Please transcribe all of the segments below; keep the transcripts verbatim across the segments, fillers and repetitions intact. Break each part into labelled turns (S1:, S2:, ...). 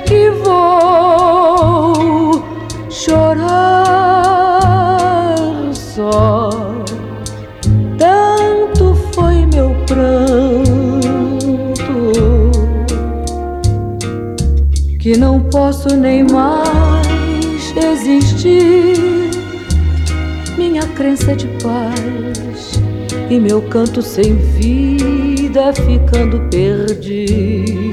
S1: que vou chorar só. Tanto foi meu pranto que não posso nem mais existir. Minha crença é de paz e meu canto sem vida ficando perdido.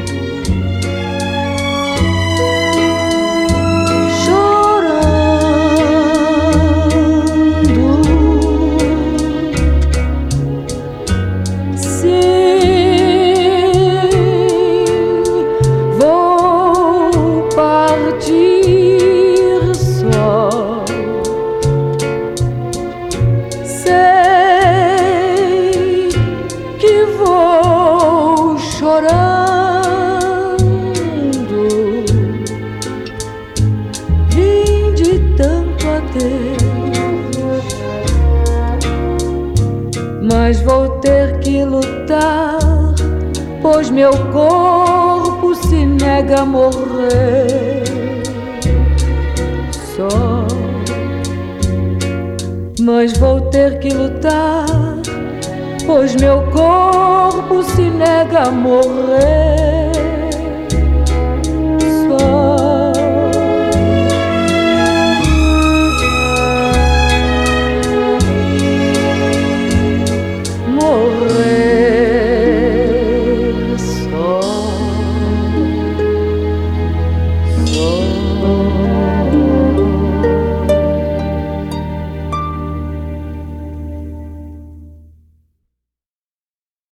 S1: Mas vou ter que lutar, pois meu corpo se nega a morrer só. Mas vou ter que lutar, pois meu corpo se nega a morrer.